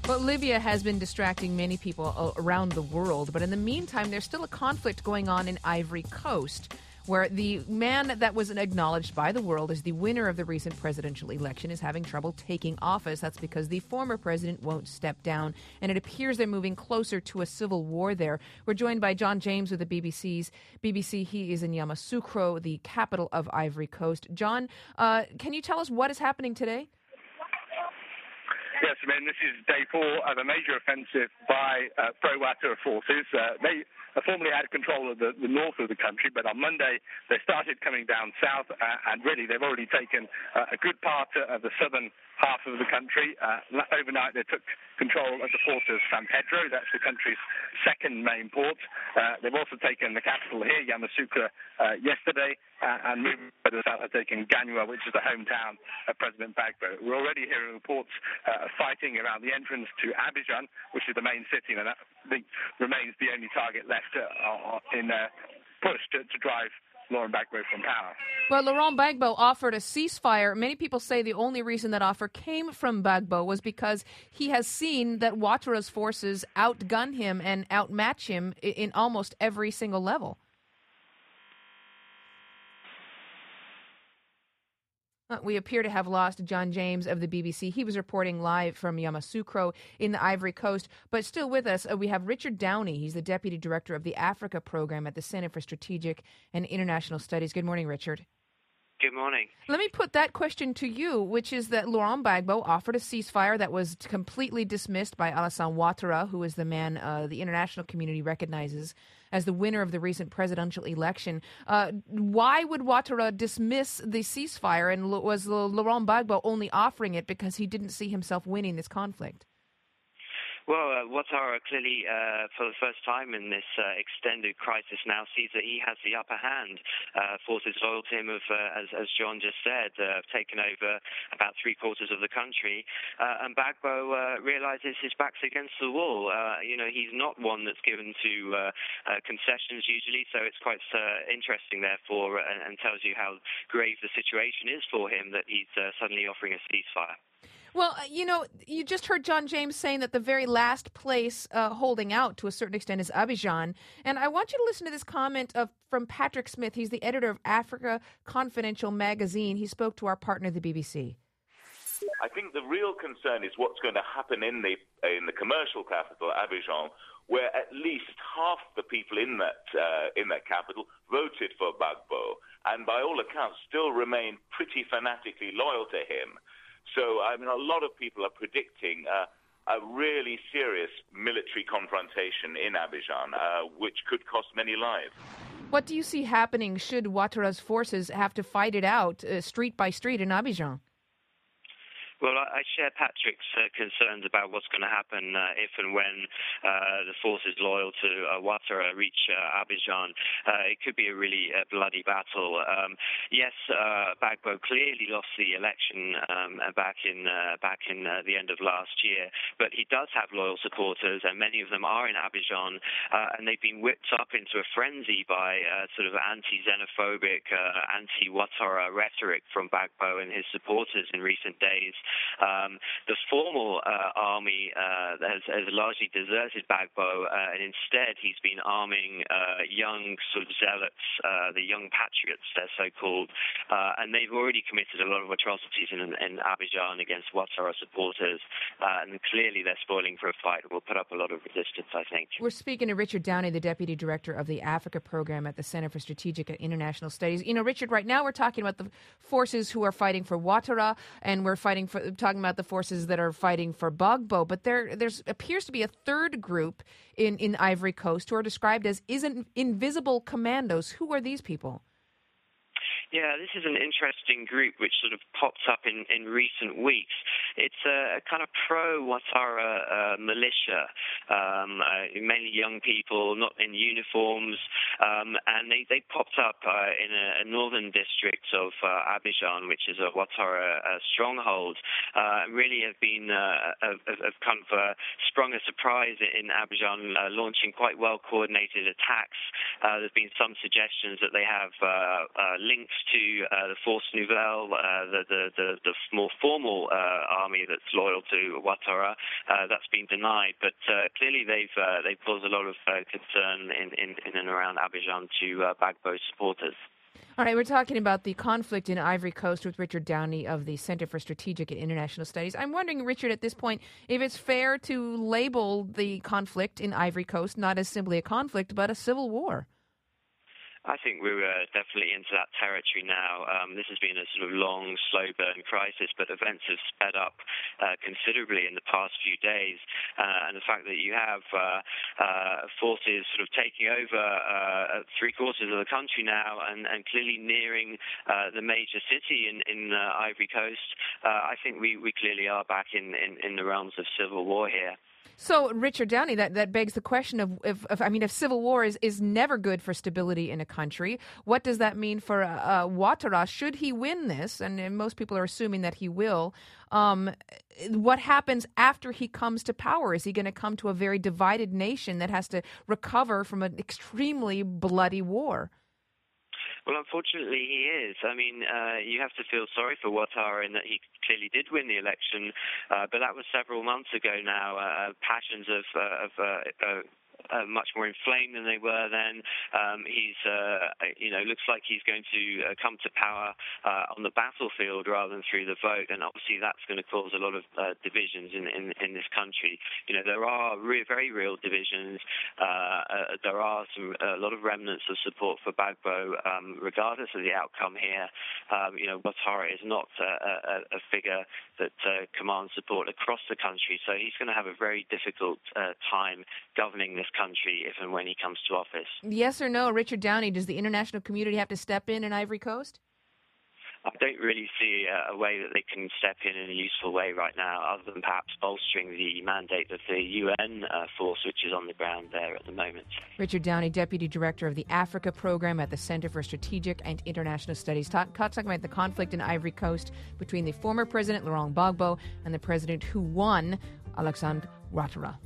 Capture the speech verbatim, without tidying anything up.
Well, Libya has been distracting many people around the world, but in the meantime, there's still a conflict going on in Ivory Coast, where the man that was acknowledged by the world as the winner of the recent presidential election is having trouble taking office. That's because the former president won't step down, and it appears they're moving closer to a civil war there. We're joined by John James with the B B C's B B C. He is in Yamoussoukro, the capital of Ivory Coast. John, uh, can you tell us what is happening today? Yes, I mean, this is day four of a major offensive by uh, pro-Ouattara forces. Uh, they formerly had control of the, the north of the country, but on Monday they started coming down south, uh, and really they've already taken uh, a good part of the southern half of the country. Uh, overnight they took control of the port of San Pedro. That's the country's second main port. Uh, they've also taken the capital here, Yamoussoukro, uh, yesterday, uh, and moving further south have taken Gagnoa, which is the hometown of President Gbagbo. We're already hearing reports uh, of fighting around the entrance to Abidjan, which is the main city, and that remains the only target left uh, in uh, push to, to drive Laurent Gbagbo from power. Well, Laurent Gbagbo offered a ceasefire. Many people say the only reason that offer came from Gbagbo was because he has seen that Ouattara's forces outgun him and outmatch him in almost every single level. Uh, we appear to have lost John James of the B B C. He was reporting live from Yamoussoukro in the Ivory Coast. But still with us, uh, we have Richard Downey. He's the Deputy Director of the Africa Program at the Center for Strategic and International Studies. Good morning, Richard. Good morning. Let me put that question to you, which is that Laurent Gbagbo offered a ceasefire that was completely dismissed by Alassane Ouattara, who is the man uh, the international community recognizes as the winner of the recent presidential election. Uh, why would Ouattara dismiss the ceasefire, and was Laurent Gbagbo only offering it because he didn't see himself winning this conflict? Well, uh, Ouattara clearly, uh, for the first time in this uh, extended crisis now, sees that he has the upper hand. Uh, forces loyal to him have, uh, as, as John just said, uh, have taken over about three quarters of the country. Uh, and Gbagbo uh, realizes his back's against the wall. Uh, you know, he's not one that's given to uh, uh, concessions usually, so it's quite uh, interesting, therefore, and, and tells you how grave the situation is for him that he's uh, suddenly offering a ceasefire. Well, you know, you just heard John James saying that the very last place uh, holding out to a certain extent is Abidjan. And I want you to listen to this comment of from Patrick Smith. He's the editor of Africa Confidential magazine. He spoke to our partner, the B B C. I think the real concern is what's going to happen in the in the commercial capital, Abidjan, where at least half the people in that uh, in that capital voted for Gbagbo, and by all accounts still remain pretty fanatically loyal to him. So, I mean, a lot of people are predicting uh, a really serious military confrontation in Abidjan, uh, which could cost many lives. What do you see happening should Ouattara's forces have to fight it out uh, street by street in Abidjan? Well, I share Patrick's uh, concerns about what's going to happen uh, if and when uh, the forces loyal to uh, Ouattara reach uh, Abidjan. Uh, it could be a really uh, bloody battle. Um, yes, uh, Gbagbo clearly lost the election um, back in uh, back in uh, the end of last year, but he does have loyal supporters, and many of them are in Abidjan, uh, and they've been whipped up into a frenzy by uh, sort of anti-xenophobic, uh, anti-Ouattara rhetoric from Gbagbo and his supporters in recent days. Um, the formal uh, army uh, has, has largely deserted Gbagbo, uh, and instead he's been arming uh, young sort of zealots, uh, the young patriots, they're so-called, uh, and they've already committed a lot of atrocities in, in Abidjan against Ouattara supporters, uh, and clearly they're spoiling for a fight and will put up a lot of resistance, I think. We're speaking to Richard Downey, the Deputy Director of the Africa Program at the Center for Strategic and International Studies. You know, Richard, right now we're talking about the forces who are fighting for Ouattara, and we're fighting for talking about the forces that are fighting for Gbagbo, but there there's appears to be a third group in, in Ivory Coast who are described as isn't invisible commandos. Who are these people? Yeah, this is an interesting group which sort of popped up in, in recent weeks. It's a, a kind of pro-Ouattara uh, militia, um, uh, mainly young people, not in uniforms, um, and they, they popped up uh, in a, a northern district of uh, Abidjan, which is a Ouattara uh, stronghold, uh, and really have been uh, have, have kind of uh, sprung a surprise in Abidjan, uh, launching quite well-coordinated attacks. Uh, there's been some suggestions that they have uh, uh, links next to uh, the Force Nouvelle, uh, the, the, the, the more formal uh, army that's loyal to Ouattara. Uh, that's been denied, but uh, clearly they've uh, they've caused a lot of uh, concern in, in, in and around Abidjan to uh, Gbagbo supporters. All right, we're talking about the conflict in Ivory Coast with Richard Downey of the Center for Strategic and International Studies. I'm wondering, Richard, at this point, if it's fair to label the conflict in Ivory Coast not as simply a conflict, but a civil war. I think we're uh, definitely into that territory now. Um, this has been a sort of long, slow burn crisis, but events have sped up uh, considerably in the past few days. Uh, and the fact that you have uh, uh, forces sort of taking over uh, three quarters of the country now and, and clearly nearing uh, the major city in, in uh, Ivory Coast, uh, I think we, we clearly are back in, in, in the realms of civil war here. So, Richard Downey, that, that begs the question of, if, if, I mean, if civil war is, is never good for stability in a country, what does that mean for uh, uh, Ouattara? Should he win this, and, and most people are assuming that he will, um, what happens after he comes to power? Is he going to come to a very divided nation that has to recover from an extremely bloody war? Well, unfortunately, he is. I mean, uh, you have to feel sorry for Ouattara in that he clearly did win the election, uh, but that was several months ago now. Uh, passions of, uh, of uh, uh, Uh, much more inflamed than they were then. Um, he's, uh, you know, looks like he's going to uh, come to power uh, on the battlefield rather than through the vote, and obviously that's going to cause a lot of uh, divisions in, in, in this country. You know, there are re- very real divisions. Uh, uh, there are some a lot of remnants of support for Gbagbo, um, regardless of the outcome here. Um, you know, Ouattara is not uh, a, a figure that uh, commands support across the country, so he's going to have a very difficult uh, time governing this country if and when he comes to office. Yes or no, Richard Downey, does the international community have to step in in Ivory Coast? I don't really see a, a way that they can step in in a useful way right now, other than perhaps bolstering the mandate of the U N uh, force, which is on the ground there at the moment. Richard Downey, Deputy Director of the Africa Program at the Center for Strategic and International Studies, talk, talking about the conflict in Ivory Coast between the former President Laurent Gbagbo and the president who won, Alassane Ouattara.